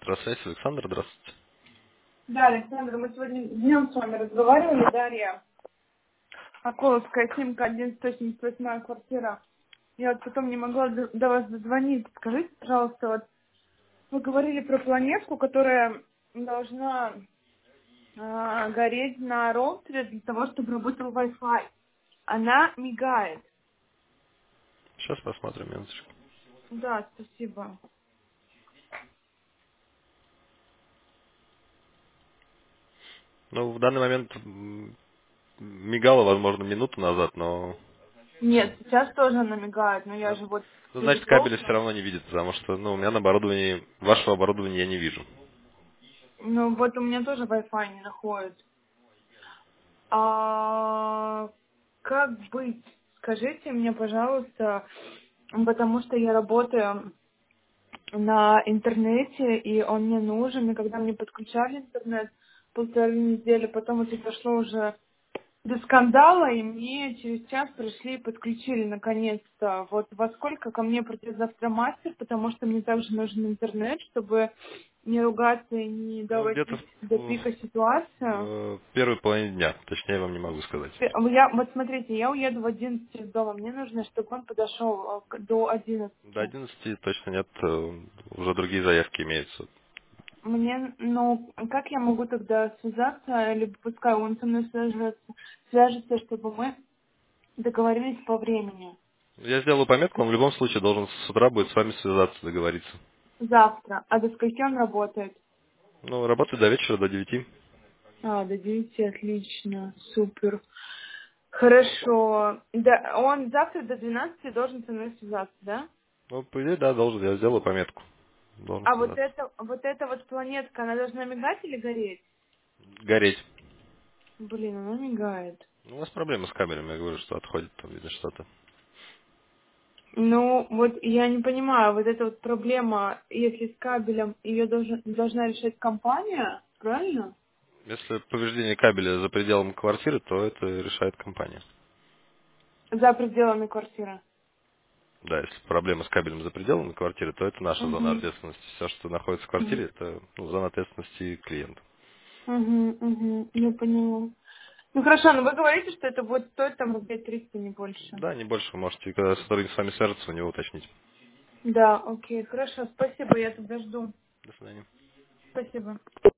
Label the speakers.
Speaker 1: Здравствуйте, Александр, здравствуйте.
Speaker 2: Да, Александр, мы сегодня днем с вами разговаривали, Дарья. Околовская, симка 1188 квартира. Я вот потом не могла до вас дозвониться. Скажите, пожалуйста, вот вы говорили про планетку, которая должна гореть на роутере для того, чтобы работал Wi-Fi. Она мигает.
Speaker 1: Сейчас посмотрим, минуточку.
Speaker 2: Да, спасибо.
Speaker 1: Ну, в данный момент мигало, возможно, минуту назад, но
Speaker 2: Нет, сейчас тоже она мигает, но я
Speaker 1: да.
Speaker 2: же вот
Speaker 1: Ну,
Speaker 2: через
Speaker 1: значит, кабеля все
Speaker 2: окна.
Speaker 1: равно не видит, потому что, ну, у меня на оборудовании, вашего оборудования я не вижу.
Speaker 2: Ну вот у меня тоже Wi-Fi не находит. А как быть? Скажите мне, пожалуйста, потому что я работаю на интернете, и он мне нужен, и когда мне подключали интернет 1,5 недели, потом это дошло уже до скандала, и мне через час пришли и подключили наконец-то. Вот во сколько ко мне придет завтра мастер, потому что мне также нужен интернет, чтобы не ругаться и не
Speaker 1: Ну, где-то
Speaker 2: доводить до пика ситуацию.
Speaker 1: в первой половине дня, точнее, я вам не могу сказать.
Speaker 2: Вот смотрите, я уеду в 11 из дома. Мне нужно, чтобы он подошел до
Speaker 1: До
Speaker 2: 11.
Speaker 1: 11 точно нет, уже другие заявки имеются.
Speaker 2: Мне, ну, как я могу тогда связаться, либо пускай он со мной свяжется, чтобы мы договорились по времени.
Speaker 1: Я сделаю пометку, он в любом случае должен с утра будет с вами связаться, договориться.
Speaker 2: Завтра. А до скольки он работает?
Speaker 1: Ну, работает до вечера, до 9.
Speaker 2: До 9, отлично, супер. Хорошо. Да, он завтра до 12 должен со мной связаться, да?
Speaker 1: Ну, по идее, да, должен, я сделаю пометку. Должен
Speaker 2: А
Speaker 1: связаться.
Speaker 2: вот эта вот планетка, она должна мигать или гореть?
Speaker 1: Гореть.
Speaker 2: Блин, она мигает.
Speaker 1: Ну, у вас проблемы с кабелем, я говорю, что отходит, там видно что-то.
Speaker 2: Ну, вот я не понимаю, вот эта вот проблема, если с кабелем, ее должна решать компания, правильно?
Speaker 1: Если повреждение кабеля за пределами квартиры, то это решает компания.
Speaker 2: За пределами квартиры.
Speaker 1: Да, если проблема с кабелем за пределами квартиры, то это наша зона
Speaker 2: Угу.
Speaker 1: ответственности. Все, что находится в квартире, это зона ответственности клиента.
Speaker 2: Угу, я поняла. Ну хорошо, но вы говорите, что это будет стоить там рублей 300, не больше.
Speaker 1: Да, не больше. Вы можете, когда сотрудник с вами свяжется, у него уточнить.
Speaker 2: Да, окей, хорошо, спасибо, я тогда жду.
Speaker 1: До свидания.
Speaker 2: Спасибо.